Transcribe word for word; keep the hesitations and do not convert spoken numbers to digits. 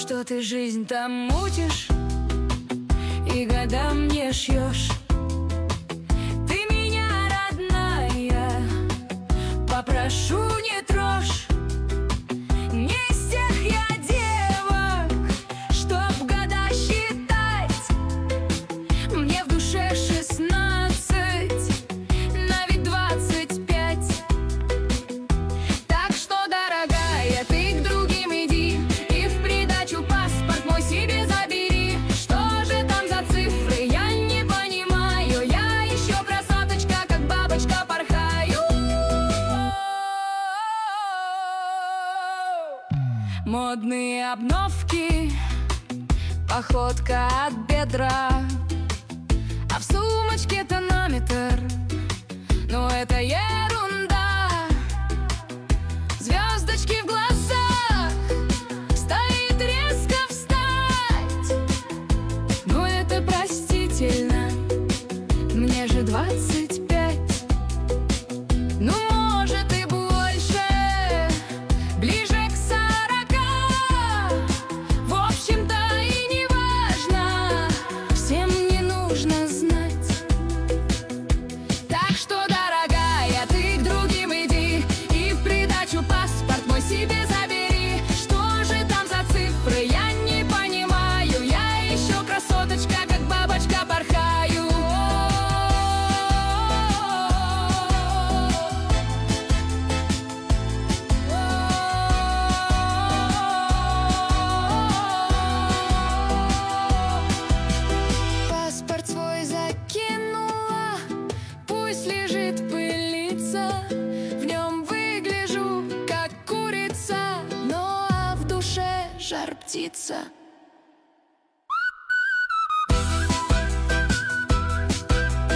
что ты жизнь там мутишь и годам не шьешь. Ты меня, родная, попрошу, не трожь. Не из тех я девок, чтоб года считать. Мне в душе шестнадцать, на вид двадцать пять. Так что, дорогая, ты к другим иди и в придачу паспорт мой себе забери. Что же там за цифры, я не понимаю. Я еще красоточка, как бабочка, порхаю. Модные обновки, походка от бедра, а в сумочке тонометр, но это ерунда. Звездочки в глазах, стоит резко встать, но это простительно, мне же двадцать пять. Ну, может и больше, ближе к сорока. В общем-то и не важно, всем не нужно знать. Так что, дорогая, ты к другим иди и в придачу паспорт мой себе забери. Что же там за цифры, я не понимаю. Я еще красоточка, как бабочка, порхаю. Паспорт свой закинула, пусть лежит пылиться. В нем выгляжу, как курица, но а в душе жар птица.